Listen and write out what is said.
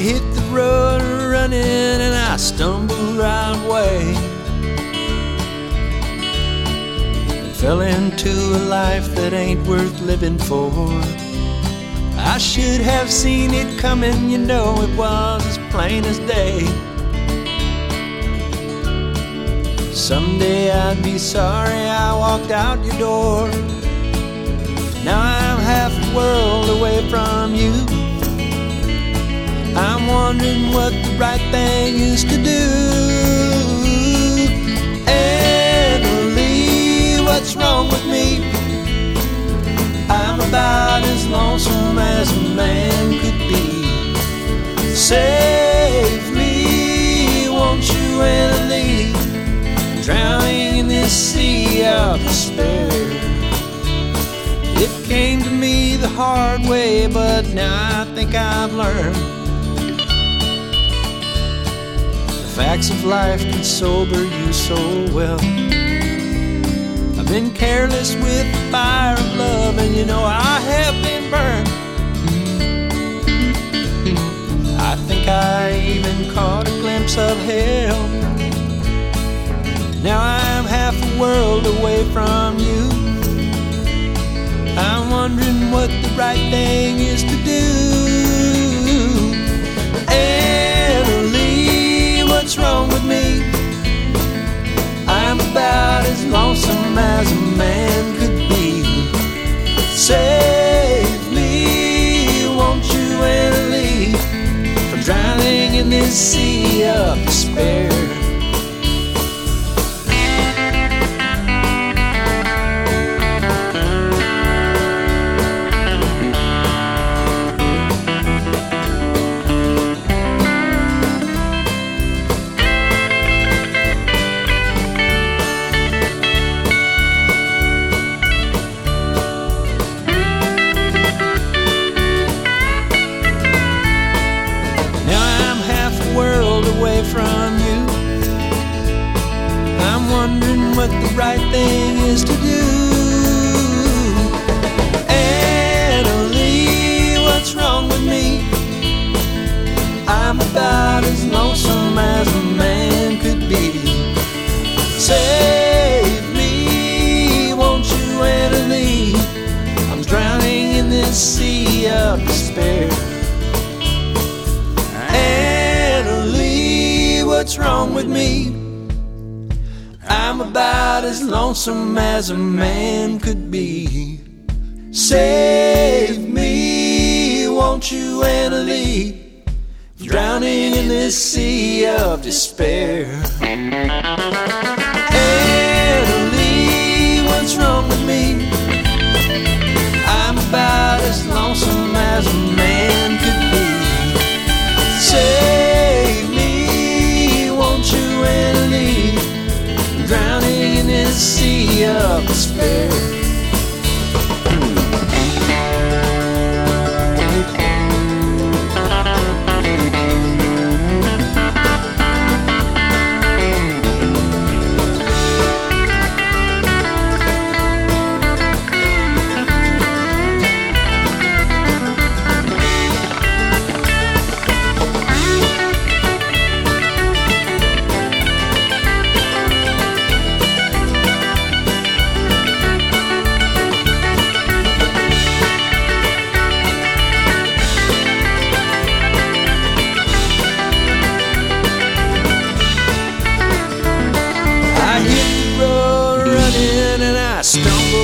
hit the road running and I stumbled the right way and fell into a life that ain't worth living for. I should have seen it coming, you know, it was as plain as day. Someday I'd be sorry I walked out your door. Now I'm half the world away from you. I'm wondering what the right thing is to do. Emily, what's wrong with me? I'm about as lonesome as a man could be. Save me, won't you, Emily? Drowning in this sea of despair. It came to me the hard way, but now I think I've learned the facts of life can sober you so well. I've been careless with the fire of love, and you know I have been burned. I think I even caught a glimpse of hell. Now I'm half a world away from you. I'm wondering what the right thing is to do. Emily, what's wrong with me? I'm about as lonesome as a man could be. Save me, won't you, Emily, from drowning in this sea of despair. From you, I'm wondering what the right thing is to do. Emily, what's wrong with me? I'm about as lonesome as a man could be. Save me, won't you, Emily? I'm drowning in this sea of despair. What's wrong with me? I'm about as lonesome as a man could be. Save me, won't you, Emily? Drowning in this sea of despair. Emily, what's wrong with me? I'm about as lonesome as a man could be. Save me, you, Emily, drowning in this sea of despair. Stumble